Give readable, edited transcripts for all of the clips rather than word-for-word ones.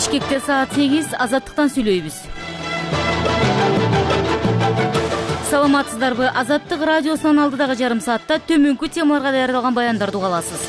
Бишкекте саат 8, Азаттыктан сүйлөйбүз. Саламатсыздарбы? Азаттык радиосунун алдыдагы жарым саатта төмөнкү темаларга даярдалган баяндарды уга аласыз.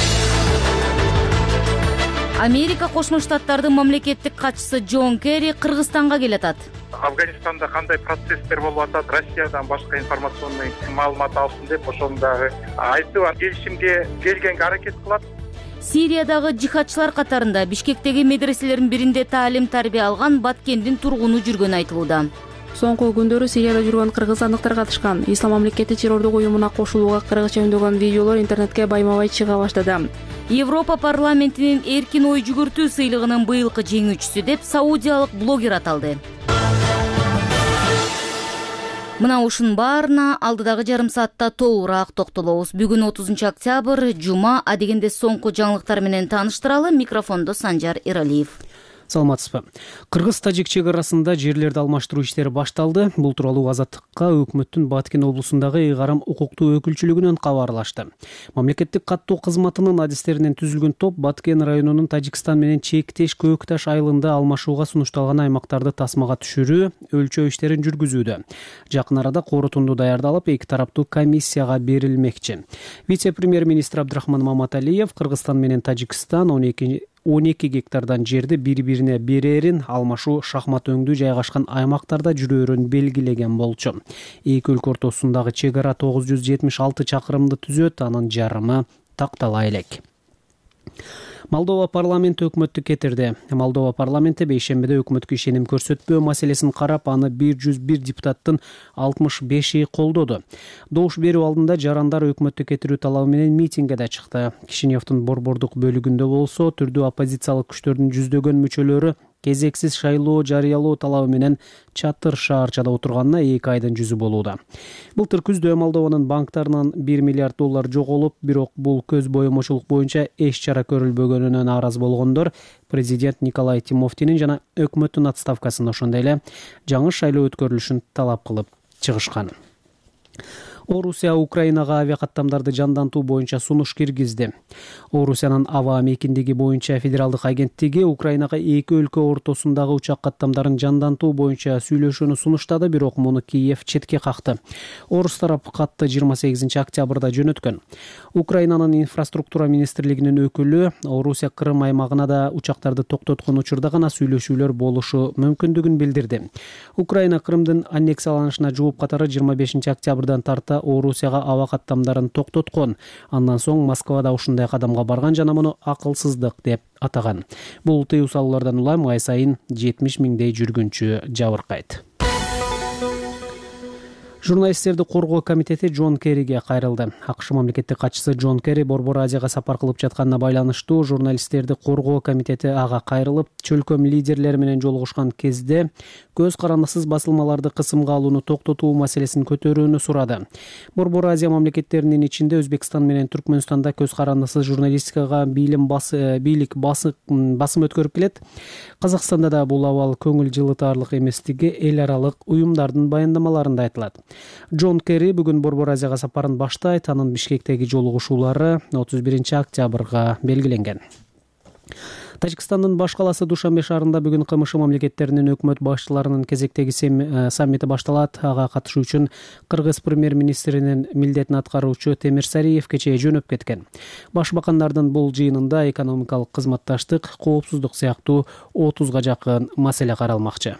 Америка Кошмо Штаттардын мамлекеттик катчысы Джон Керри Кыргызстанга келатат. Афганистанда кандай процесстер болуп атат, Россиядан башка информационный маалымат алсын деп ошону дагы айтып, келишимге келгенге аракет кылат. Сириядагы жихадчылар катарында Бишкектеги медреселердин биринде таалим-тарбия алган Баткендин тургуну жүргөнү айтылууда. Соңку күндөрү Сирияда жүргөн кыргызстандыктар катышкан Ислам мамлекети террордук уюмуна кошулууга кыргызча үндөгөн видеолор интернетке байма-бай чыга баштады. Европа парламентинин эркин ой жүгүртүү сыйлыгынын быйылкы жеңүүчүсү деп саудиялык блогер аталды. Мына ушунун баарына алдыдагы жарым саатта толугураак токтолобуз. Бүгүн 30 октябрь, жума, адегенде соңку жаңылыктар менен тааныштыралы. Микрофондо Санжар Иралиев. Саламатсызбы. Кыргыз-тажик чек арасында жерлерди алмаштыруу иштери башталды. Бул тууралуу Азаттыкка өкмөттүн Баткен облусундагы ыйгарым укуктуу өкүлчүлүгүнөн кабарлашты. Мамлекеттик каттоо кызматынын адистеринен түзүлгөн топ Баткен районунун Тажикстан менен чектеш Көкташ айылында алмашууга сунушталган аймактарды тасмага түшүрүү, өлчөө иштерин жүргүзүүдө. Жакын арада корутунду даярдалып, эки тараптуу комиссияга берилмекчи. Вице-премьер-министр Абдрахман Маматалиев Кыргызстан менен Тажикстан 12 гектардан жерди бири-бирине берерин, алмашуу шахмат өңдүү жайгашкан аймактарда жүрөөрүн белгилеген болчу. Эки өлкө ортосундагы чек ара 976 чакырымды түзөт, анын жарымы тактала элек. Молдова парламенти өкмөттү кетирди. Молдова парламенти бейшембиде өкмөткө ишеним көрсөтпөө маселесин карап, аны 101 депутаттын 65-и колдоду. Добуш берүү алдында жарандар өкмөттү кетирүү талабы менен митингге да чыкты. Кишиневдин борбордук бөлүгүндө болсо, түрдүү оппозициялык күчтөрдүн жүздөгөн мүчөлөрү кезексиз шайлоо жарыялоо талабы менен чатыр шаарчада отурганына 2 айдын жүзү болууда. Былтыр күздө Молдованын банктарынан $1 миллиард жоголуп, бирок бул көз боемочулук боюнча эч чара көрүлбөгөнүнө нааразы болгондор президент Николай Тимофтинин жана өкмөттүн отставкасын, ошондой эле жаңы шайлоо өткөрүлүшүн талап кылып чыгышкан. Орусия Украинага авиакаттамдарды жандантуу боюнча сунуш киргизди. Орусиянын аба мейкиндиги боюнча федералдык агенттиги Украинага эки өлкө ортосундагы учак каттамдарын жандантуу боюнча сүйлөшүүнү сунуштады, бирок муну Киев четке какты. Орус тарап катты 28 октябрда жөнөткөн. Украинанын инфраструктура министрлигинин өкүлү Орусия Крым аймагына да учактарды токтоткон учурда гана сүйлөшүүлөр болушу мүмкүндүгүн билдирди. Украина Крымдын аннексияланышына жооп катары 25 октябрдан тарта Орусияга аба каттамдарын токтоткон. Андан соң Москвада ушундай кадамга барган жана муну акылсыздык деп атаган. Бул тыюу салуулардан улам ай сайын 70 миңдей жүргүнчү жабыркайт. Журналисттерди коргоо комитети Джон Керриге кайрылды. АКШ мамлекеттик катчысы Джон Керри Борбор Азияга сапар кылып жатканына байланыштуу журналисттерди коргоо комитети ага кайрылып, чөлкөм лидерлери менен жолугушкан кезде көз карандысыз басылмаларды кысымга алууну токтотуу маселесин көтөрүүнү сурады. Борбор Азия мамлекеттеринин ичинде Өзбекстан менен Түркмөнстанда көз карандысыз журналистикага бийлик басым өткөрүп келет. Казакстанда да бул абал көңүл жылытарлык эместиги эл аралык уюмдардын баяндамаларында айтылат. Джон Керри бүгүн Борбор Азияга сапарын баштайт. Анын Бишкектеги жолугушуулары 31 октябрга белгиленген. Тажикстандын баш каласы Душанбе шаарында бүгүн КМШ мамлекеттеринин өкмөт башчыларынын кезектеги саммити башталат. Ага катышуу үчүн Кыргыз премьер-министринин милдетин аткаруучу Темирсариев кечээ жөнөп кеткен. Башбакандардын бул жыйынында экономикалык кызматташтык, коопсуздук сыяктуу 30га жакын маселе каралмакчы.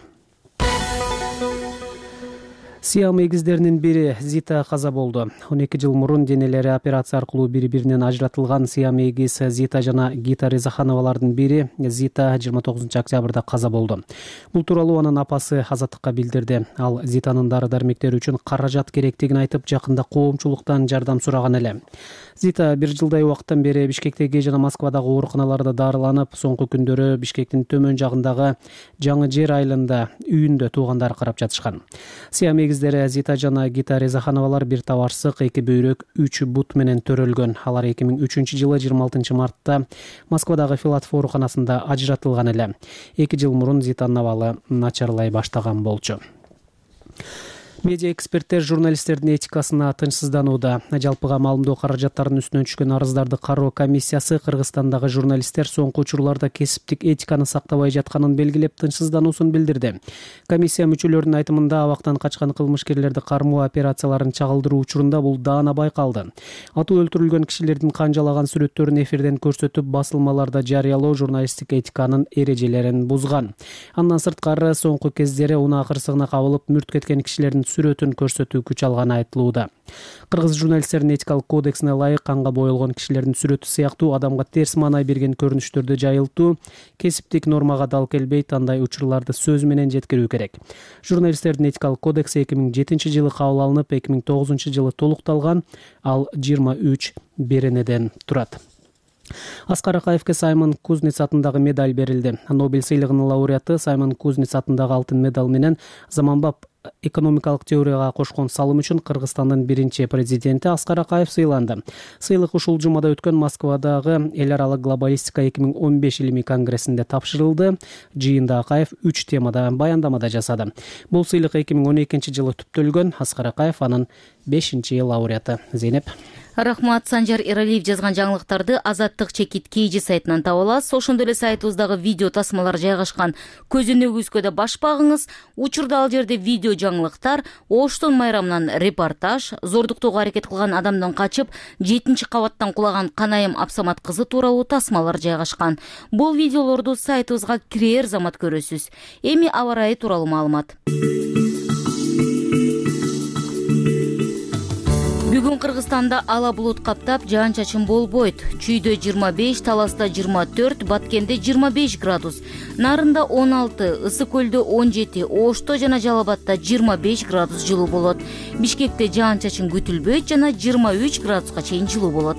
Сиам эгиздеринин бири Зита каза болду. 12 жыл мурун денелери операция аркылуу бири-биринен ажыратылган Сиам эгиз Зита жана Гита Резахановалардын бири Зита 29 октябрда каза болду. Бул тууралуу анын апасы Азаттыкка билдирди. Ал Зитанын дары-дармектери үчүн каражат керектигин айтып, жакында коомчулуктан жардам сураган эле. Зита 1 жылдай убакыттан бери Бишкектеги жана Москвадагы ооруканаларда дарыланып, соңку күндөрү Бишкектин төмөн жагындагы Жаңы Жер айылында үйүндө туугандары карап жатышкан. Сиам эгиздери Зита жана Гита Резахановалар бир табарсык, эки бөйрөк, 3 бут менен төрөлгөн. Алар 2003 жылы 26 мартта Москвадагы Филатов ооруканасында ажыратылган эле. 2 жыл мурун Зитанын абалы начарлай баштаган болчу. Медиа эксперттер журналисттердин этикасына тынчсызданууда. Жалпыга маалымдоо каражаттарынын үстүнөн түшкөн арыздарды кароо комиссиясы Кыргызстандагы журналисттер соңку учурларда кесиптик этиканы сактабай жатканын белгилеп тынчсыздануусун билдирди. Комиссия мүчөлөрүнүн айтымында абактан качкан кылмышкерлерди кармоо операцияларын чагылдыруу учурунда бул даана байкалды. Атуу өлтүрүлгөн кишилердин канжалаган сүрөттөрүн эфирден көрсөтүп басылмаларда жарыялоо журналисттик этиканын эрежелерин бузган. Андан сырткары соңку кездери унаа кырсыгына кабылып мүрт кеткен кишилердин сүрөтүн көрсөтүү күч алганы айтылууда. Кыргыз журналисттердин этикалык кодексине ылайык канга боелгон кишилердин сүрөтү сыяктуу адамга терс маанай берген көрүнүштөрдү жайылтуу кесиптик нормага дал келбейт, андай учурларды сөз менен жеткирүү керек. Журналисттердин этикалык кодекси 2007 жылы кабыл алынып, 2009 жылы толукталган, ал 23 беренеден турат. Аскар Акаевке Саймон Кузнец атындагы медаль берилди. Нобель сыйлыгынын лауреаты Саймон Кузнец атындагы алтын медаль менен заманбап экономикалык теорияга кошкон салым үчүн Кыргызстандын биринчи президенти Аскар Акаев сыйланды. Сыйлык ушул жумада өткөн Москвадагы эл аралык глобалистика 2015 илимий конгрессинде тапшырылды. Жыйында Акаев 3 темада баяндамада жасады. Бул сыйлык 2012 жылы түптөлгөн. Аскар Акаев анын 5-чи лауреаты. Зейнеп. Рахмат. Санжар Иралиев жазган жаңылыктарды Азаттык чекит KG сайтынан таба аласыз. Ошондой эле сайтыбыздагы видео тасмалар жайгашкан көзөнөгүбүзгө да баш багыңыз. Учурда ал жерде видео жаңылыктар, Оштон майрамынан репортаж, зордуктоого аракет кылган адамдан качып, 7-чи кабаттан кулаган Канайым Апсамат кызы тууралуу тасмалар жайгашкан. Бул видеолорду сайтыбызга кирер замат көрөсүз. Эми аба ырайы тууралуу маалымат. Бүгүн Кыргызстанда ала булут каптап, жаан-чачын болбойт. Чүйдө 25, Таласта 24, Баткенде 25 градус, Нарында 16, Ысык көлдө 17, Ошто жана Жалал Абадта 25 градус жылуу болот. Бишкекте жаан-чачын күтүлбөйт жана 23 градуска чейин жылуу болот.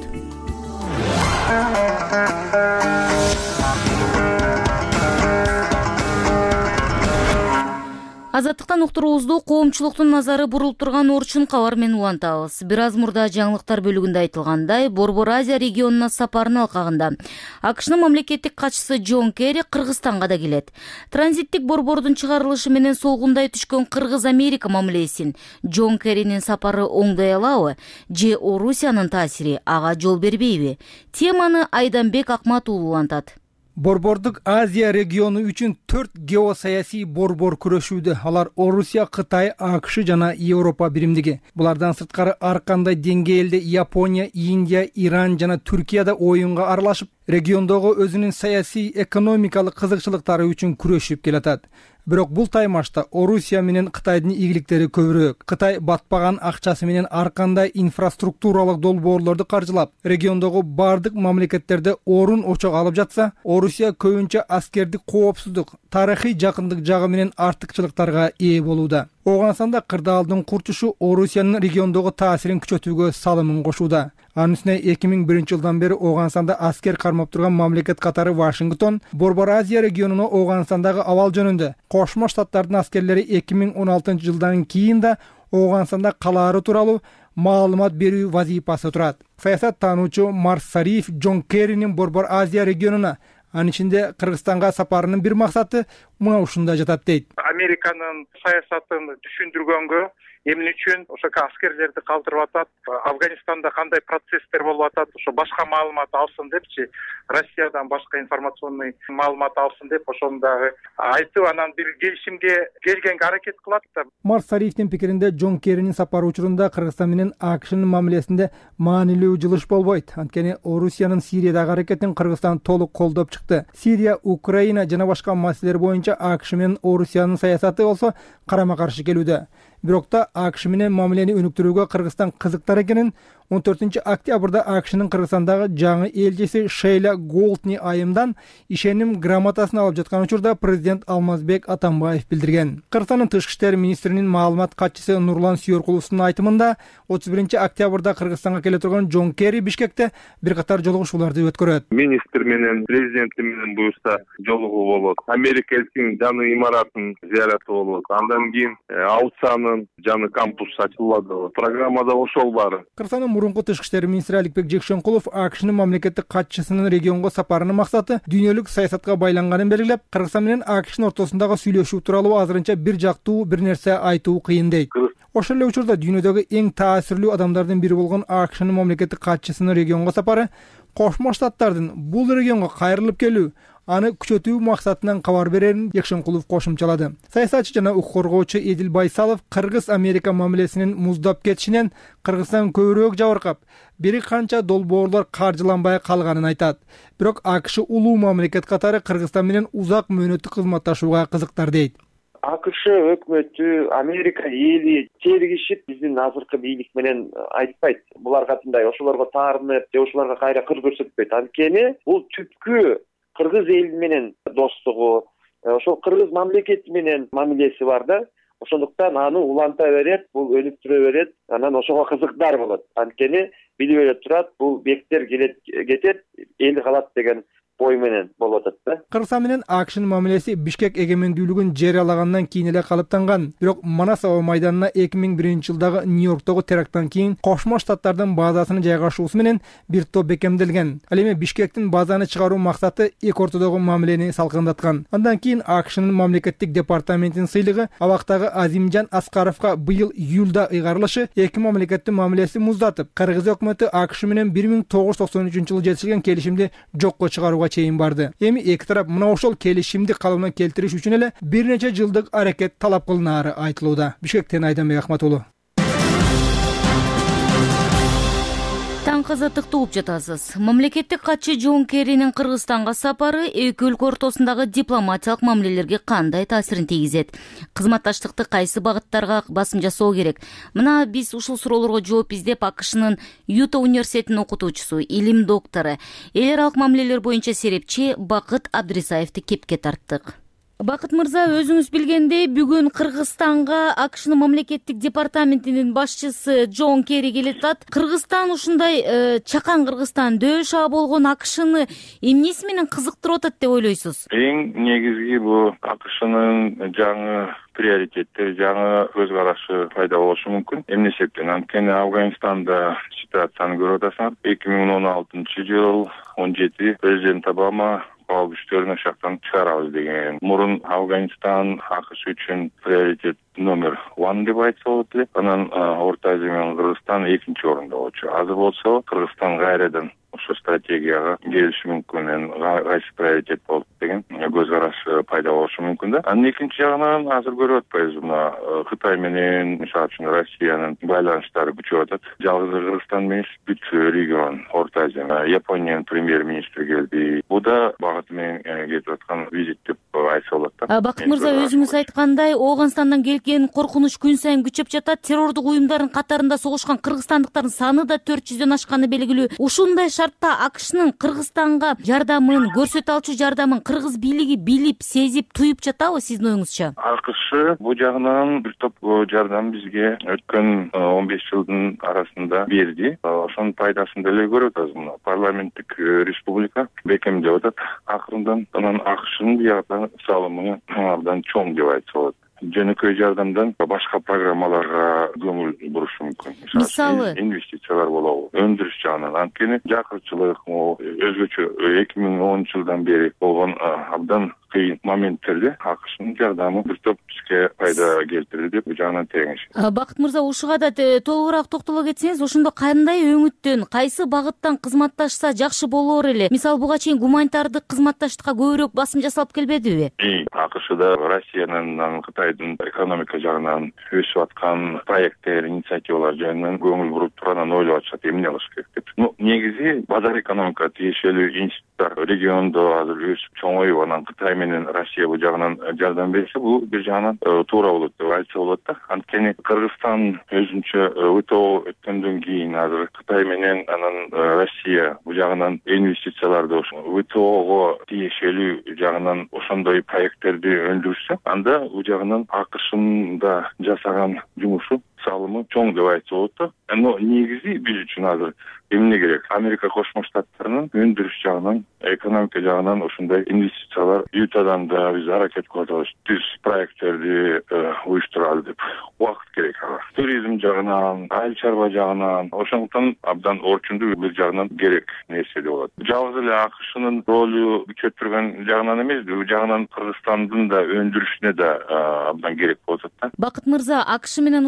Азаттыктан уктуруубузду коомчулуктун назары бурулуп турган Орчун кабар менен улантабыз. Бир аз мурда жаңылыктар бөлүгүндө айтылгандай, Борбор Азия регионуна сапарынын алкагында АКШнын мамлекеттик катчысы Джон Керри Кыргызстанга да келет. Транзиттик борбордун чыгарылышы менен солгундай түшкөн Кыргыз-Америка мамилесин Джон Керринин сапары оңдой алабы же Орусиянын таасири ага жол бербейби? Теманы Айданбек Акмат уулу улантат. Борбордук Азия региону үчүн 4 геосаясий борбор күрөшүүдө. Алар Орусия, Кытай, АКШ жана Европа биримдиги. Булардан сырткары ар кандай деңгээлде Япония, Индия, Иран жана Түркия да оюнга аралашып, региондогу өзүнүн саясий, экономикалык кызыкчылыктары үчүн күрөшүп келатат. Бирок бул таймашта Орусия менен Кытайдын ийгиликтери көбүрөөк. Кытай батпаган акчасы менен ар кандай инфраструктуралык долбоорлорду каржылап, региондогу бардык мамлекеттерде орун очок алып жатса, Орусия көбүнчө аскердик коопсуздук, тарыхый жакындык жагы менен артыкчылыктарга ээ болууда. Оганстанда кырдаалдын курчушу Орусиянын региондогу таасирин күчөтүүгө салымын кошууда. Анын үстүнө 2001 жылдан бери Оганстанда аскер кармап турган мамлекет катары Вашингтон, Борбор Азия регионуна Оганстандагы абал жөнүндө Кошмо Штаттардын аскерлери 2016 жылдан кийин да Оганстанда калаары тууралуу маалымат берүү вазифасы турат. Саясат таануучу Марс Сариф Джон Керринин Борбор Азия регионуна, анын ичинде Кыргызстанга сапарынын бир максаты мына ушунда жатат дейт. Американын саясатын түшүндүргөнгө эмне үчүн ошо аскерлерди калтырып атат, Афганистанда кандай процесстер болуп атат, ошо башка маалымат алсын депчи, Россиядан башка информационный маалымат алсын деп ошондагы айтып, анан бир келишимге келгенге аракет кылат да. Марс Сарифтин пикиринде Джон Керринин сапары учурунда Кыргызстан менен АКШнын мамилесинде маанилүү жылыш болбойт. Анткени Орусиянын Сириядагы аракетин Кыргызстан толук колдоп чыкты. Сирия, Украина жана башка маселелер боюнча АКШ менен Орусиянын саясаты болсо карама-каршы келүүдө. Бирок да АКШ менен мамилени өнүктүрүүгө Кыргызстан кызыктар экенин 14 октябрда АКШнын Кыргызстандагы жаңы элчиси Шейла Голтни айымдан ишеним грамотасын алып жаткан учурда президент Алмазбек Атамбаев билдирген. Кыргызстандын тышкы иштер министринин маалымат катчысы Нурлан Сүйөркуловдун айтымында 31 октябрда Кыргызстанга келе турган Джон Керри Бишкекте бир катар жолугушууларды өткөрөт. Министр менен президенти менен буюрса жолугуу болот. Америка элчисинин жаңы имаратын зыяраты болот. Андан кийин Аутсанын жаңы кампус ачылады. Программада ошол баары. Кыргызстандын мурунку тышкы иштер министри Аликбек Жекшенкулов АКШнын мамлекеттик катчысынын регионго сапарынын максаты дүйнөлүк саясатка байланганын белгилеп, Кыргызстан менен АКШнын ортосундагы сүйлөшүү тууралуу азырынча бир жактуу бир нерсе айтуу кыйын дейт. Ошол эле учурда дүйнөдөгү эң таасирлүү адамдардын бири болгон АКШнын мамлекеттик катчысынын регионго сапары Кошмо Штаттардын бул регионго кайрылып келүү, аны күчөтүү максатынан кабар берерин Екшенкулов кошумчалады. Саясатчы жана укук коргоочу Эдил Байсалов Кыргыз-Америка мамилесинин муздап кетишинен Кыргызстан көбүрөөк жабыркап, бери канча долбоорлор каржыланбай калганын айтат. Бирок АКШ улуу мамлекет катары Кыргызстан менен узак мөөнөттүк кызматташууга кызыктар дейт. АКШ өкмөтү, Америка эли тергишип биздин азыркы бийлик менен айтпайт. Булар катындай ошолорго таарынып, же ошолорго кайра кыр көрсөтпөйт. Анткени бул түпкү кыргыз эли менен достугу, ошол кыргыз мамлекети менен мамилеси бар да. Ошондуктан аны уланта берет, бул өнүктүрө берет, анан ошого кызыктар болот. Анткени билип эле турат, бул бектер кетет, эл калат деген бой менен болуп атат да. Кыргызстан менен АКШнын мамилеси Бишкек эгемендүүлүгүн жарыялагандан кийин эле калыптанган. Бирок Манас аба майданына 2001-жылдагы Нью-Йорктогу теракттан кийин Кошмо Штаттардын базасынын жайгашуусу менен бир топ бекемделген. Ал эми Бишкектин базаны чыгаруу максаты эки ортодогу мамилени салкындаткан. Андан кийин АКШнын мамлекеттик департаментинин сыйлыгы абактагы Азимжан Аскаровго быйыл июлда ыйгарылышы эки мамлекеттин мамилесин муздатып, Кыргыз өкмөтү АКШ менен 1993-жылы жетишилген келишимди жокко чыгарууга чейин барды. Эми эки тарап мына ошол келишимди калыбына келтириш үчүн эле бир нече жылдык аракет талап кылынаары айтылууда. Бишкектен Айданбек Ахматулу. Таң кызыктыкты угуп жатасыз. Мамлекеттик катчы Джон Керринин Кыргызстанга сапары эки өлкө ортосундагы дипломатиялык мамилелерге кандай таасирин тийгизет? Кызматташтыкты кайсы багыттарга басым жасоо керек? Мына биз ушул суроолорго жооп издеп АКШнын Юта университетинин окутуучусу, илим доктору, эл аралык мамилелер боюнча серепчи Бакыт Абдрисаевди кепке тарттык. Бакыт мырза, өзүңүз билгендей, бүгүн Кыргызстанга АКШнын мамлекеттик департаментинин башчысы Джон Керри келип атат. Кыргызстан ушундай чакан Кыргызстан дөшаа болгон АКШны эмнеси менен кызыктырып атат деп ойлойсуз? Эң негизги бул АКШнын жаңы приоритеттер, жаңы көз карашы пайда болушу мүмкүн. Эмне себептен? Анткени Афганистанда ситуацияны көрүп атасыңар. 2016-жыл 17 президент Обама кабыл күчтөрүн ошоктон чыгарабыз деген. Мурун Афганистан АКШ үчүн приоритет номер 1 деп айтса болот эле. Анан Орто Азия менен Кыргызстан экинчи орунда болчу. Азыр болсо Кыргызстан кайрадан ошо стратегияга келиши мүмкүн, кайсы приоритет болот деген көз караш пайда болушу мүмкүн да. Анын экинчи жагынан азыр көрүп атпайбыз, мына Кытай менен, мисалы үчүн Россиянын байланыштары күчөп атат. Жалгыз Кыргызстан эмес, бүт регион, Орто Азия. Япониянын премьер-министри келди. Бул да багыты менен кетип аткан визит деп айтса болот да. Бакыт мырза, өзүңүз айткандай, Ооганстандан келген коркунуч күн сайын күчөп жатат. Террордук уюмдардын катарында согушкан кыргызстандыктардын саны да 400дөн ашканы белгилүү. Ушундай шартта АКШнын Кыргызстанга жардамын, көрсөтө алчу жардамын кыргыз бийлиги билип, сезип, туюп жатабы сиздин оюңузча? АКШ бул жагынан бир топ жардам бизге өткөн 15 жылдын арасында берди. Ошонун пайдасын деле көрүп атабыз. Парламенттик республика бекемдеп атат акырындан. Анан АКШнын бияка салымы абдан чоң деп айтса болот. Жөнөкөй жардамдан башка программаларга көңүл бурушу мүмкүн. Мисалы инвестициялар болобу, өндүрүш жагынан. Анткени жакырчылык, өзгөчө 2010-жылдан бери болгон абдан кыйын моменттерде АКШнын жардамы бир топ бизге пайда келтирди деп бул жагынан теңиш. Бакыт мырза, ушуга да толугураак токтоло кетсеңиз, ошондо кандай өңүттөн, кайсы багыттан кызматташса жакшы болор эле? Мисалы, буга чейин гуманитардык кызматташтыкка көбүрөөк басым жасалып келбедиби? АКШда Россиянын, Кытайдын экономика жагынан өсүп аткан проекттер, инициативалар жөнүндө көңүл буруп тургандан ойлоп атышат, эмне кылыш керек деп. Негизи базар экономика тиешелүү институттар региондо азыр өсүп чоңоюп, анан Кытай менен Россия бул жагынан жардам берсе, бул бир жагынан туура болот деп айтса болот да. Анткени Кыргызстан өзүнчө ВТО өткөндөн кийин азыр Кытай менен анан Россия бул жагынан инвестицияларды ВТОго тиешелүү жагынан ошондой проекттерди өндүрсө, анда бул жагынан АКШнын да жасаган жумушу, салымы чоң деп айтса болот да. Но негизи биз үчүн азыр эмне керек? Америка Кошмо Штаттарынын өндүрүш жагынан, экономика жагынан ошондой инвестициялар Ютадан да биз аракет кылып атабыз. Түз проекттерди уюштуралы деп. Убакыт керек ага. Туризм жагынан, айыл чарба жагынан, ошондуктан абдан орчундуу бир жагынан керек нерсе деп болот. Жалгыз эле АКШнын ролу күчөтүргөн жагынан эмес, бул жагынан Кыргызстандын да өндүрүшүнө да абдан керек болот да. Бакыт мырза, АКШ менен ушу Кыргызстан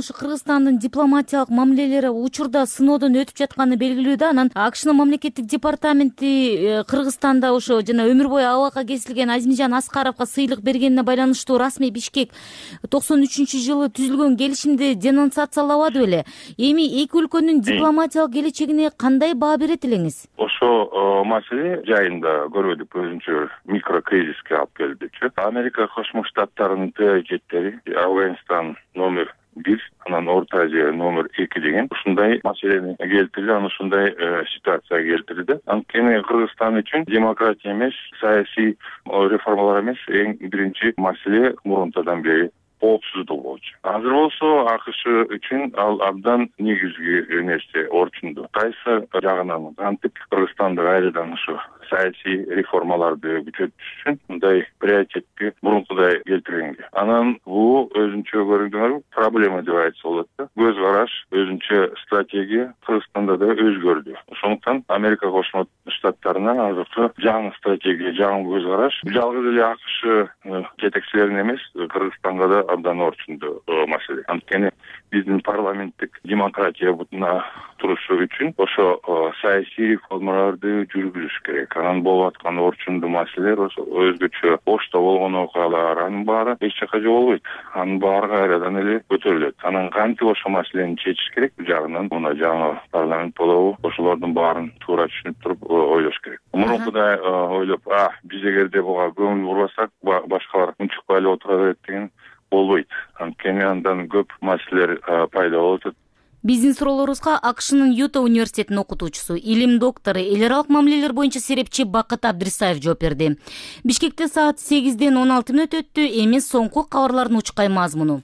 Кыргызстандын дипломатиялык мамилелери учурда сыноодон өтүп жатканы белгилүү да. Анан АКШнын мамлекеттик департаменти Кыргызстанда ошо жана өмүр бою абалга кесилген Азимжан Аскаровго сыйлык бергенине байланыштуу расмий Бишкек 93-жылы түзүлгөн келишимди денонсациялабады беле? Эми эки өлкөнүн дипломатиялык келечегине кандай баа берет элеңиз? Ошо маселе жайында көрбөдүк, өзүнчө микрокризиске алып келдичи. Америка Кошмо Штаттарынын приоритеттери Афганистан номер 1, анан Орто Азия номер 2 деген ушундай маселени келтирди, аны ушундай ситуация келтирди. Анткени Кыргызстан үчүн демократия эмес, саясий реформалар эмес, эң биринчи маселе мурунтадан бери коопсуздук болчу. Азыр болсо АКШ үчүн ал абдан негизги нерсе, орчунду. Кайсы жагынан кантип Кыргызстанды кайрадан ушу саясий реформаларды күчөтүш үчүн мындай приоритетти мурункудай келтиргенге. Анан бул өзүнчө көрүнгөн проблема деп айтса болот да. Көз караш, өзүнчө стратегия Кыргызстанда да өзгөрдү. Ошондуктан Америка Кошмо Штаттарына азыркы жаңы стратегия, жаңы көз караш, жалгыз эле АКШ жетекчилерин эмес, Кыргызстанга да абдан орчунду маселе. Анткени биздин парламенттик демократия бутуна турушу үчүн ошо саясий реформаларды жүргүзүш керек. Анан болуп аткан орчунду маселелер, өзгөчө Ошто болгон окуялар, анын баары эч жака жолбойт. Анын баары кайрадан эле көтөрүлөт. Анан кантип ошо маселени чечиш керек жагынан мына жаңы парламент болобу, ошолордун баарын туура түшүнүп туруп ойлош керек. Мурункудай ойлоп, биз эгерде буга көңүл бурбасак, башкалар унчукпай эле отура берет деген болбойт. Анткени андан көп маселелер пайда болот. Биздин суроолорубузга АКШнын Юта университетинин окутуучусу, илим доктору, эл аралык мамилелер боюнча серепчи Бакыт Абдрисаев жооп берди. Бишкекте саат 8-ден 16 мүнөт өттү. Эми соңку кабарлардын учкай мазмуну.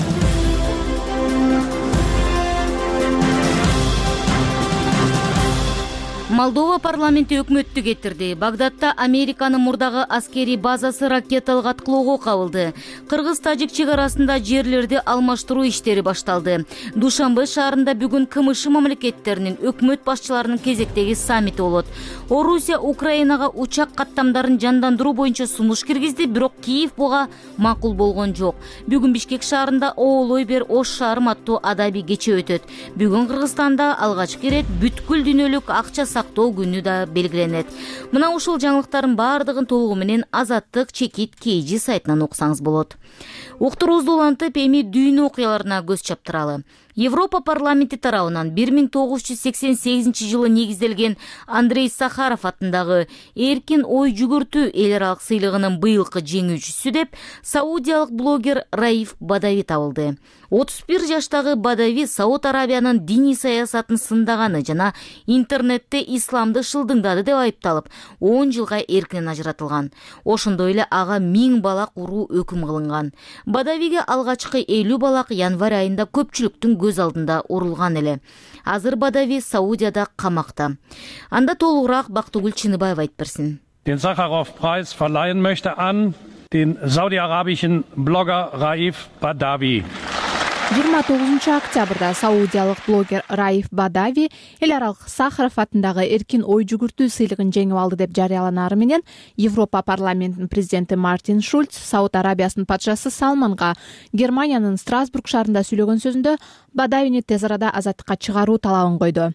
Молдова парламенти өкмөттү кетирди. Багдадта Американын мурдагы аскерий базасы ракеталык аткылоого кабылды. Кыргыз-тажик чек-арасында жерлерди алмаштыруу иштери башталды. Душанбе шаарында бүгүн КМШ мамлекеттеринин өкмөт башчыларынын кезектеги саммити болот. Орусия Украинага учак каттамдарын жандандыруу боюнча сунуш киргизди, бирок Киев буга макул болгон жок. Бүгүн Бишкек шаарында Оолой бер Ош шаарым аттуу адабий кече өтөт. Бүгүн Кыргызстанда алгачкы ирет бүткүл дүйнөлүк акча сактоо күнү да белгиленет. Мына ушул жаңылыктардын баардыгын толугу менен Азаттык чекит KG сайтынан окусаңыз болот. Уктуруубузду улантып, эми дүйнө окуяларына көз чаптыралы. Европа парламенти тарабынан 1988-жылы негизделген Андрей Сахаров атындагы эркин ой жүгүртүү эл аралык сыйлыгынын быйылкы жеңүүчүсү деп саудиялык блогер Раиф Бадави табылды. 31 жаштагы Бадави Сауд Арабиянын диний саясатын сындаганы жана интернетте исламды шылдыңдады деп айыпталып, 10 жылга эркинен ажыратылган. Ошондой эле ага 1000 балак уруу өкүм кылынган. Бадавиге алгачкы 50 балак январь айында көпчүлүктүн көз алдында урулган эле. Азыр Бадави Саудияда камакта. Анда толугураак Бактыгүл Чыныбаева айтып берсин. Den Sacharow-Preis verleihen möchte an den saudi-arabischen Blogger Raif Badavi. 29-октябрда саудиялык блогер Раиф Бадави эл аралык Сахаров атындагы эркин ой жүгүртүү сыйлыгын жеңип алды деп жарыяланаары менен Европа парламентинин президенти Мартин Шульц Сауд Арабиясынын патшасы Салманга Германиянын Страсбург шаарында сүйлөгөн сөзүндө Бадавини тез арада азаттыкка чыгаруу талабын койду.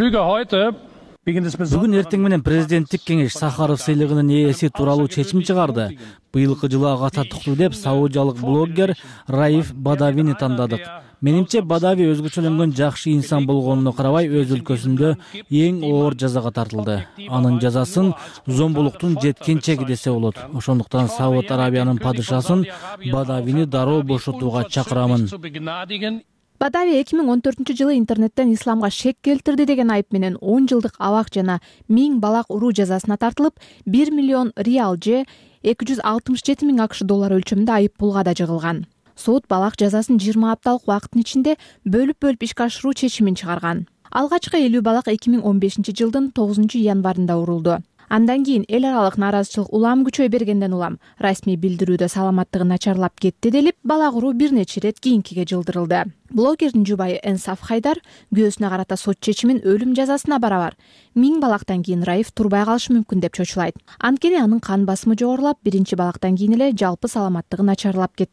Бүгүн эртең менен президенттик кеңеш Сахаров сыйлыгынын ээси тууралуу чечим чыгарды. Быйылкы жылы ага татыктуу деп саудиялык блогер Раиф Бадавини тандадык. Менимче Бадави өзгөчөлөнгөн жакшы инсан болгонуна карабай өз өлкөсүндө эң оор жазага тартылды. Анын жазасын зомбулуктун жеткенчеги десе болот. Ошондуктан Сауд Арабиянын падышасын Бадавини дароо бошотууга чакырамын. Бадави 2014-жылы интернеттен исламга шек келтирди деген айып менен 10 жылдык абак жана 1000 балак уруу жазасына тартылып, 1 миллион реал же 267 миң АКШ доллары өлчөмүндө айып пулга да жыгылган. Суд балак жазасын 20 апталык убакыттын ичинде бөлүп ишке ашыруу чечимин чыгарган. Алгачкы 50 балак 2015-жылдын 9 январында урулду. Андан кийин эл аралык нааразычылык улам күчөй бергенден улам расмий билдирүүдө саламаттыгы начарлап кетти делип, балак уруу бир нече ирет кийинкиге жылдырылды. Блогердин жубайы Энсаф Хайдар күйөөсүнө карата сот чечимин өлүм жазасына барабар 1000 балактан кийин Раиф турбай калышы мүмкүн деп чочулайт. Анткени анын кан басымы жогорулап, биринчи балактан кийин эле жалпы саламаттыгы начарлап кеткен.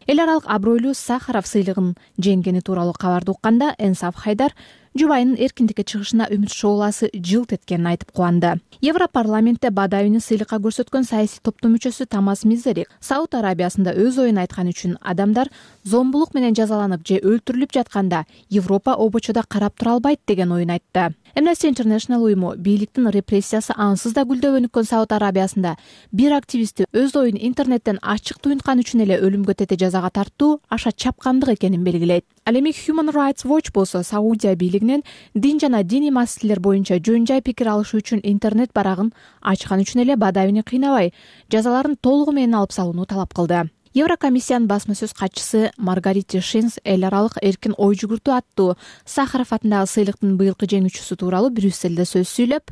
эл аралык абройлуу Сахаров сыйлыгын жеңгени тууралуу кабарды укканда Энсаф Хайдар жубайынын эркиндикке чыгышына үмүт шооласы жылт эткенин айтып кубанды. Европарламентте Бадавини сыйлыкка көрсөткөн саясий топтун мүчөсү Тамас Мизерик Сауд Арабиясында өз оюн айткан үчүн адамдар зомбулук менен жазаланып же өлтүрүлүп жатканда Европа обочодо карап тура албайт деген оюн айтты. Amnesty International уюму бийликтин репрессиясы ансыз да гүлдөп өнүккөн Сауд Арабиясында бир активистти өз оюн интернеттен ачык туюнткан үчүн эле өлүмгө тете жазага тартуу аша чапкандык экенин белгилейт. Ал эми Human Rights Watch болсо Саудия бийлигинен дин жана диний маселелер боюнча жөн жай пикир алышуу үчүн интернет барагын ачкан үчүн эле Бадавини кыйнабай, жазаларын толугу менен алып салууну талап кылды. Еврокомиссиянын басма сөз катчысы Маргарите Шинс эл аралык эркин ой жүгүртүү аттуу Сахаров атындагы сыйлыктын быйылкы жеңүүчүсү тууралуу Брюсселде сөз сүйлөп,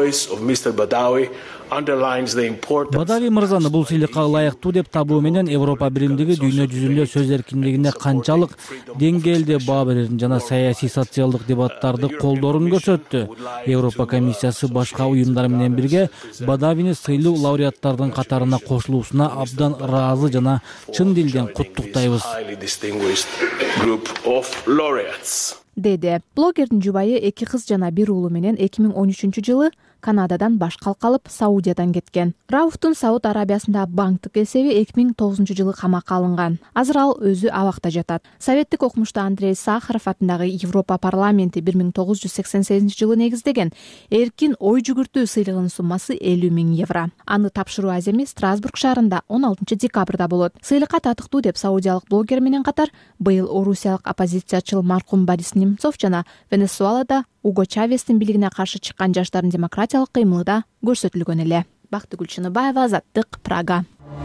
Бадави мырзаны бул сыйлыкка ылайыктуу деп табуу менен Европа биримдиги дүйнө жүзүндө сөз эркиндигине канчалык деңгээлде баа берерин жана саясий социалдык дебаттарды колдоорун көрсөттү. Европа комиссиясы башка уюмдар менен бирге Бадавини сыйлуу лауреаттардын катарына кошулуусуна абдан ыраазы жана чын дилден куттуктайбыз, деди. Блогердин жубайы 2 кыз жана 1 уулу менен 2013-жылы Канададан баш калкалып Саудиядан кеткен. Рауфтун Сауд Арабиясында банктык эсеби 2009-жылы камакка алынган. Азыр ал өзү абакта жатат. Советтик окумушту Андрей Сахаров атындагы Европа парламенти 1988-жылы негиздеген эркин ой жүгүртүү сыйлыгынын суммасы 50 000 евро. Аны тапшыруу аземи Страсбург шаарында 16-декабрда болот. Сыйлыкка татыктуу деп саудиялык блогер менен катар быйыл орусиялык оппозициячыл маркум Борис Немцов жана Венесуэлада Уго Чавестин бийлигине каршы чыккан жаштардын демократиялык кыймылы да көрсөтүлгөн эле. Бактыгүл Чыныбаева, Азаттык, Прага.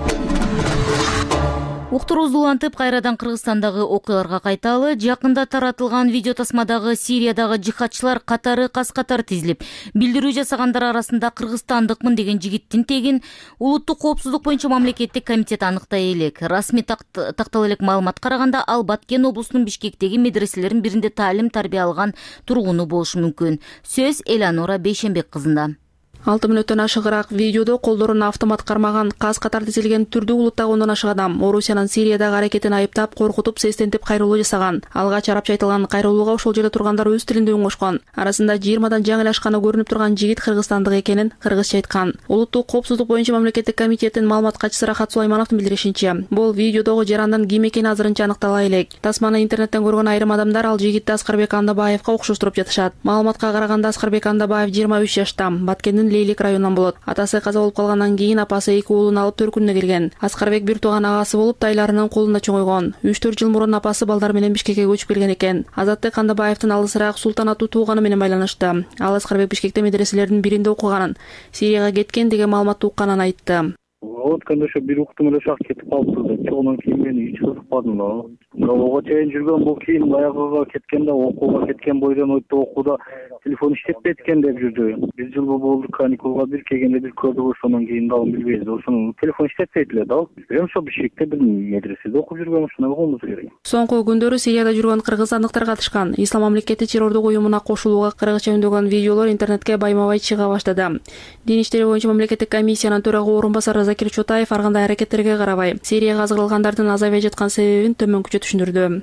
Уктурубузду улантып, кайрадан Кыргызстандагы окуяларга кайталы. Жакында таратылган видео тасмадагы Сириядагы жихадчылар катары кас-катар тизилип, билдирүү жасагандар арасында кыргызстандыкмын деген жигиттин тегин улуттук коопсуздук боюнча мамлекеттик комитет аныктай элек. Расмий тактала элек маалымат караганда, ал Баткен облусунун Бишкектеги медреселердин биринде таалим-тарбия алган тургуну болушу мүмкүн. Сөз Эланора Бейшенбек кызында. 6 мүнөттөн ашыгыраак видеодо колдорун автомат кармаган каз-катар тизилген түрдүү улуттагы 10 ашык адам Орусиянын Сириядагы аракетин айыптап, коркутуп, сестентип кайрылуу жасаган. Алгач арапча айтылган кайрылууга ошол жерде тургандар өз тилинде үн кошкон. Арасында 20дан жаңы ашканы көрүнүп турган жигит кыргызстандык экенин кыргызча айткан. Улуттук коопсуздук боюнча мамлекеттик комитеттин маалымат катчысы Рахат Сулаймановдун билдиришинче, бул видеодогу жарандын ким экени азырынча аныктала элек. Тасманы интернеттен көргөн айрым адамдар ал жигитти Аскарбек Андабаевга окшоштуруп жатышат. Маалыматка караганда Аскарбек Андабаев 23 жашта, Баткендин Лейлик районунан болот. Атасы каза болуп калгандан кийин апасы 2 уулун алып төркүнүнө келген. Аскарбек бир тууган агасы болуп, тайларынын колунда чоңойгон. 3-4 жыл мурун апасы балдар менен Бишкекке көчүп келген экен. Азаттык Андабаевдин алысыраак Султан аттуу тууганы менен байланышты. Ал Аскарбек Бишкекте медреселердин биринде окуганын, Сирияга кеткен деген маалыматты укканын айтты. Өткөндө ошо бир уктум эле ошак кетип калыптыр. Чоңон кийин мен эч кызыкпадым. Ого чейин жүргөн бул кийин баягыга кеткенде, окууга кеткен бойдон окууда телефон иштетпейт экен деп жүрдү. Бир жыл болду каникулга бир келгенде бир көрдүк, ошондон кийин дагы билбейбиз. Ошонун телефон иштетпейт эле да. Бирок ошо Бишкекте бир медреседе окуп жүргөн, ушуну болгонубуз керек. Соңку күндөрү Сирияда жүргөн кыргызстандыктар катышкан Ислам мамлекети террордук уюмуна кошулууга кыргызча үндөгөн видеолор интернетке байма-бай чыга баштады. Дин иштери боюнча мамлекеттик комиссиянын төрагы орун басары Закир Чотаев ар кандай аракеттерге карабай Сирияга азгырылгандардын азайбай жаткан себебин төмөнкүчө түшүндүрдү.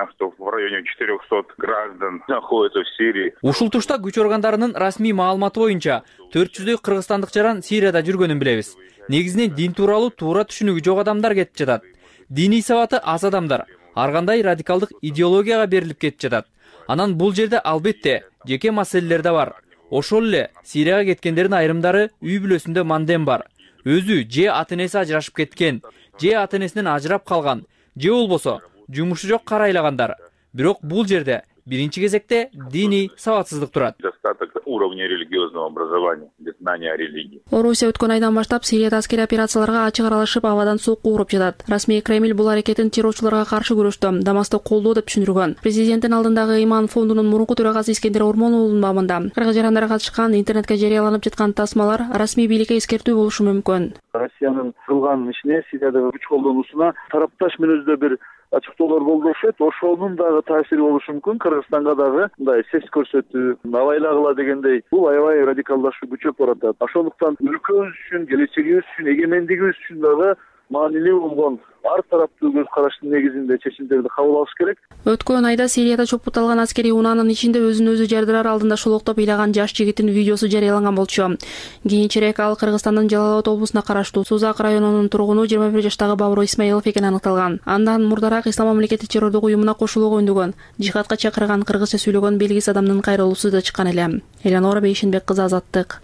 В районе 400 граждан находятся в Сирии. Ушул тушта күч органдарынын расмий маалыматы боюнча 400дөй кыргызстандык жаран Сирияда жүргөнүн билебиз. Негизинен дин тууралуу туура түшүнүгү жок адамдар кетип жатат. Диний сабаты аз адамдар ар кандай радикалдык идеологияга берилип кетип жатат. Анан бул жерде албетте жеке маселелер да бар. Ошол эле Сирияга кеткендердин айрымдары үй бүлөсүндө мандем бар. Өзү же ата-энеси ажырашып кеткен, же ата-энесинен ажырап калган, же болбосо жумушу жок карайлагандар. Бирок бул жерде биринчи кезекте диний сабатсыздык турат. Достаток уровня религиозного образования, знания о религии. Орусия өткөн айдан баштап Сирияда аскерий операцияларга ачык аралашып, абадан суу кууруп жатат. Расмий Кремль бул аракетин террорчуларга каршы күрөштө Дамасты колдоо деп түшүндүргөн. Президенттин алдындагы Иман фондунун мурунку төрагасы Искендер Ормоновдун бабында кыргыз жарандары катышкан интернетке жарыяланып жаткан тасмалар расмий бийликке эскертүү болушу мүмкүн. Россиянын кылган ишине, Сириядагы күч колдонуусуна тарапташ мүнөздө бир ачыктоолор болду окшойт. Ошонун дагы таасири болушу мүмкүн. Кыргызстанга дагы мындай сес көрсөтүү, абайлагыла дегендей, бул аябай радикалдашуу күчөп баратат. Ошондуктан өлкөбүз үчүн, келечегибиз үчүн, эгемендигибиз үчүн дагы маанилүү болгон ар тараптуу көз караштын негизинде чечимдерди кабыл алыш керек. Өткөн айда Сирияда чогулталган аскерий унаанын ичинде өзүн өзү жардырар алдында шолоктоп ыйлаган жаш жигиттин видеосу жарыяланган болчу. Кийинчерээк ал Кыргызстандын Жалал Абад облусуна караштуу Сузак районунун тургуну 21 жаштагы Бабур Исмаилов экени аныкталган. Андан мурдараак Ислам мамлекеттик террордук уюмуна кошулууга үндөгөн, жихадка чакырган, кыргызча сүйлөгөн белгисиз адамдын кайрылуусу да чыккан эле. Элеонора Бейшенбек кызы, Азаттык.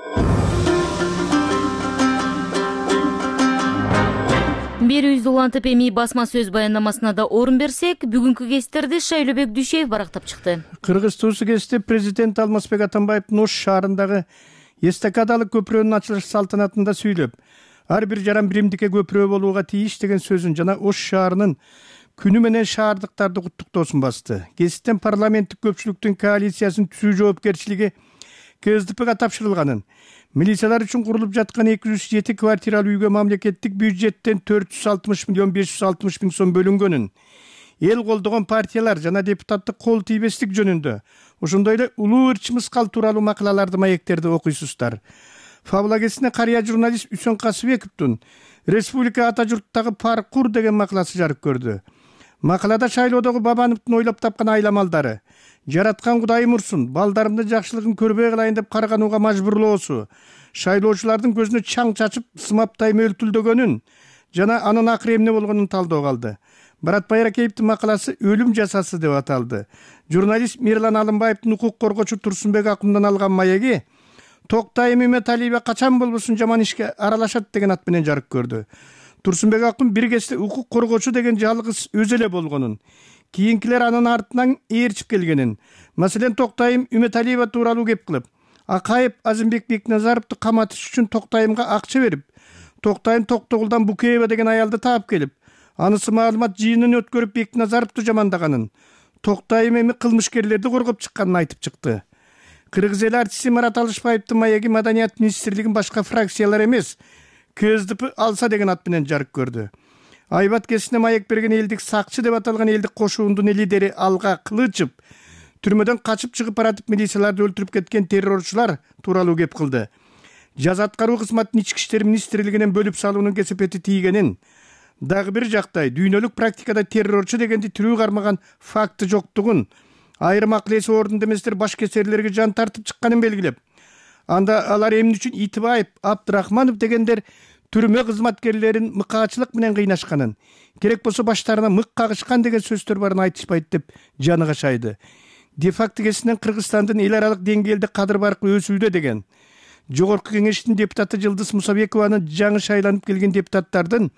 Берүүбүздү улантып эми басма сөз баяндамасына да орун берсек, бүгүнкү кестерди Шайлообек Дүйшеев барактап чыкты. Кыргыз туусу кесте президент Алмазбек Атамбаевдин Ош шаарындагы эстакадалык көпүрөнүн ачылыш салтанатында сүйлөп, ар бир жаран биримдикке көпүрө болууга тийиш деген сөзүн жана Ош шаарынын күнү менен шаардыктарды куттуктоосун басты. Кесиптен парламенттик көпчүлүктүн коалициясын түзүү жоопкерчилиги КСДПга тапшырылганын, милициялар үчүн курулуп жаткан 207 квартиралуу үйгө мамлекеттик бюджеттен 460 миллион 560 миң сом бөлүнгөнүн, эл колдогон партиялар жана депутаттык кол тийбестик жөнүндө ошондой эле улуу ырчы мыскал тууралуу макалаларды, маектерди окуйсуздар. Фабула кесине карыя журналист Үсөн Касыбековдун Республика ата журттагы паркур деген макаласы жарык көрдү. Макалада шайлоодогу Бабановдун ойлоп тапкан айламалдары, жараткан Кудайым урсун, балдарымдын жакшылыгын көрбөй калайын деп карганууга мажбурлоосу, шайлоочулардын көзүнө чаң чачып сымаптай мөлтүлдөгөнүн жана анын акыры эмне болгонун талдоого алды. Барат Байракеевдин макаласы өлүм жасасы деп аталды. Журналист Мирлан Алымбаевдин укук коргоочу Турсунбек Акундан алган маеги Токтайым Үмөталиева качан болбосун жаман ишке аралашат деген ат менен жарык көрдү. Турсунбек Акун бир кезде укук коргоочу деген жалгыз өзү эле болгонун, кийинкилер анын артынан ээрчип келгенин, маселен Токтайым Үмөталиева тууралуу кеп кылып, Акаев Азимбек Бекназаровду каматыш үчүн Токтайымга акча берип, Токтайым Токтогулдан Букеева деген аялды таап келип, анысы маалымат жыйынын өткөрүп Бекназаровду жамандаганын, Токтайым эми кылмышкерлерди коргоп чыкканын айтып чыкты. Кыргыз эли артисти Марат Алышбаевдин маеги Маданият министрлигин башка фракциялар эмес, КСДП алса деген ат менен жарык көрдү. Айбат кесине маек берген элдик сакчы деп аталган элдик кошуундун лидери Алга Кылычев түрмөдөн качып чыгып баратып милицияларды өлтүрүп кеткен террорчулар тууралуу кеп кылды. Жаза аткаруу кызматынын ички иштер министрлигинен бөлүп салуунун кесепети тийгенин, дагы бир жактай дүйнөлүк практикада террорчу дегенди тирүү кармаган факты жоктугун, айрым акыл эси ордунда эместер баш кесерлерге жан тартып чыкканын белгилеп, анда алар эмне үчүн Итибаев, Абдрахманов дегендер түрмө кызматкерлерин мыкаачылык менен кыйнашканын, керек болсо баштарына мык кагышкан деген сөздөр барын айтышпайт деп жаны качайды. Де-факто кесинен Кыргызстандын эл аралык деңгээлде кадыр баркы өсүүдө деген. Жогорку кеңештин депутаты Жылдыз Мусабекованын жаңы шайланып келген депутаттардын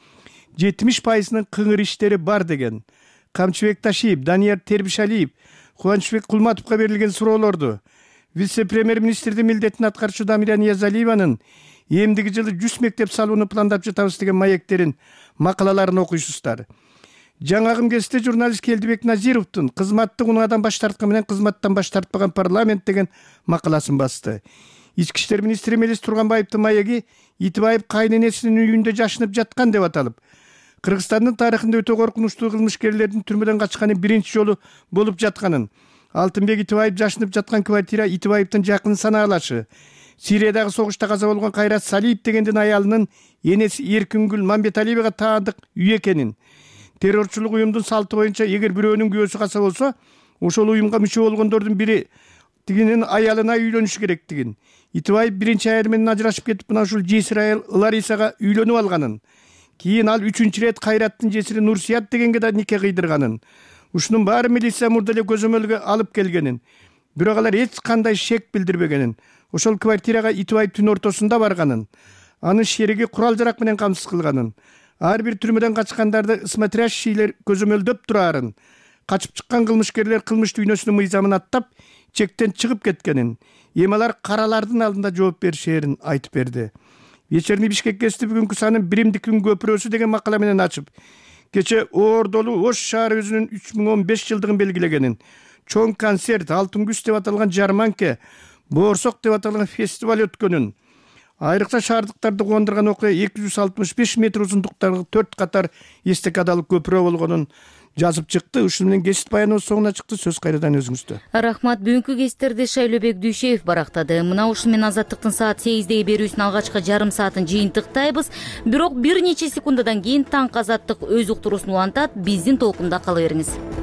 70%-нын кыңыр иштери бар деген. Камчыбек Ташиев, Данияр Тербишалиев, Кубанычбек Кулматовго берилген суроолорду, вице-премьер-министрдин милдетин аткаруучу Дамира Ниязалиеванын эмдиги жылы 100 мектеп салууну пландап жатабыз деген маектерин, макалаларын окуйсуздар. Жаңагым кесте журналист Келдибек Назировдун кызматты унаадан баш тарткан менен кызматтан баш тартпаган парламент деген макаласын басты. Ички иштер министри Мелис Турганбаевдин маеги Итибаев кайненесинин үйүндө жашынып жаткан деп аталып, Кыргызстандын тарыхында өтө коркунучтуу кылмышкерлердин түрмөдөн качканы биринчи жолу болуп жатканын, Алтынбек Итибаев жашынып жаткан квартира Итибаевдин жакын санаалашы, Сириядагы согушта каза болгон Кайрат Салиев дегендин аялынын энеси Эркингүл Мамбеталиевага таандык үй экенин, террорчулук уюмдун салты боюнча эгер бирөөнүн күйөөсү каза болсо, ошол уюмга мүчө болгондордун бири тигинин аялына үйлөнүш керектигин, Итибаев биринчи аялы менен ажырашып кетип, мына ушул жесир аял Ларисага үйлөнүп алганын, кийин ал 3-чү рет Кайраттын жесири Нурсият дегенге да нике кыйдырганын, ушунун баары милиция мурда эле көзөмөлгө алып келгенин, бирок алар эч кандай шек билдирбегенин, ошол квартирага Итибаев түн ортосунда барганын, анын шериги курал жарак менен камсыз кылганын, ар бир түрмөдөн качкандарды смотрящийлер көзөмөлдөп турарын, качып чыккан кылмышкерлер кылмыш дүйнөсүнүн мыйзамын аттап чектен чыгып кеткенин, эми алар каралардын алдында жооп беришерин айтып берди. Вечерний Бишкек кести бүгүнкү санын биримдиктин көпүрөсү деген макала менен ачып, кече Ордолуу Ош шаары өзүнүн 3015 жылдыгын белгилегенин, чоң концерт, алтын күз деп аталган жарманке, боорсок деп аталган фестиваль өткөнүн, айрыкча шаардыктарды кубандырган окуя 265 метр узундуктагы 4 катар эстакадалык көпүрө болгонун жазып чыкты. Ушуну менен кесип баяныбыз соңуна чыкты. Сөз кайрадан өзүңүздө. Рахмат. Бүгүнкү кесиптерди Шайлообек Дүйшеев барактады. Мына ушуну менен Азаттыктын саат 8деги берүүсүнүн алгачкы жарым саатын жыйынтыктайбыз. Бирок бир нече секундадан кийин таңкы Азаттык өз уктуруусун улантат. Биздин толкунда кала бериңиз.